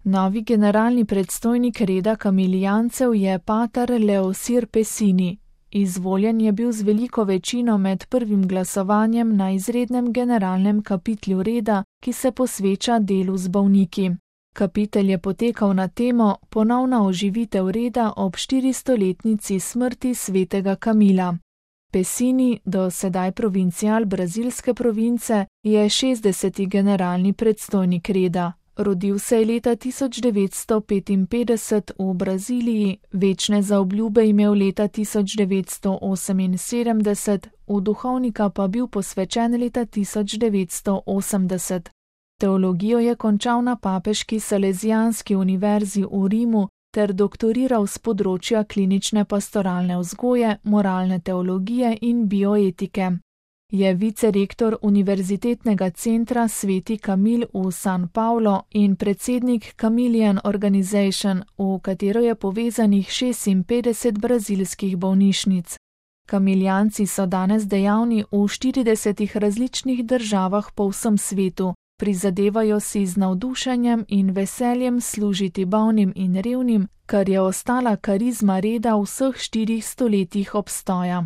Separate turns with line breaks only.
Novi generalni predstojnik reda kamilijancev je pater Leosir Pessini. Izvoljen je bil z veliko večino med prvim glasovanjem na izrednem generalnem kapitlju reda, ki se posveča delu z bolniki. Kapitel je potekal na temo Ponovna oživitev reda ob 400-letnici smrti svetega Kamila. Pessini, do sedaj provincial brazilske province, je 60. generalni predstojnik reda. Rodil se je leta 1955 v Braziliji, večne zaobljube imel leta 1978, v duhovnika pa bil posvečen leta 1980. Teologijo je končal na papeški Salezijanski univerzi v Rimu ter doktoriral z področja klinične pastoralne vzgoje, moralne teologije in bioetike. Je vicerektor Univerzitetnega centra Sveti Kamil v San Paulo in predsednik Kamilian Organization, v katero je povezanih 56 brazilskih bolnišnic. Kamilijanci so danes dejavni v 40 različnih državah po vsem svetu, prizadevajo si z navdušenjem in veseljem služiti bolnim in revnim, kar je ostala karizma reda vseh 4 stoletjih obstoja.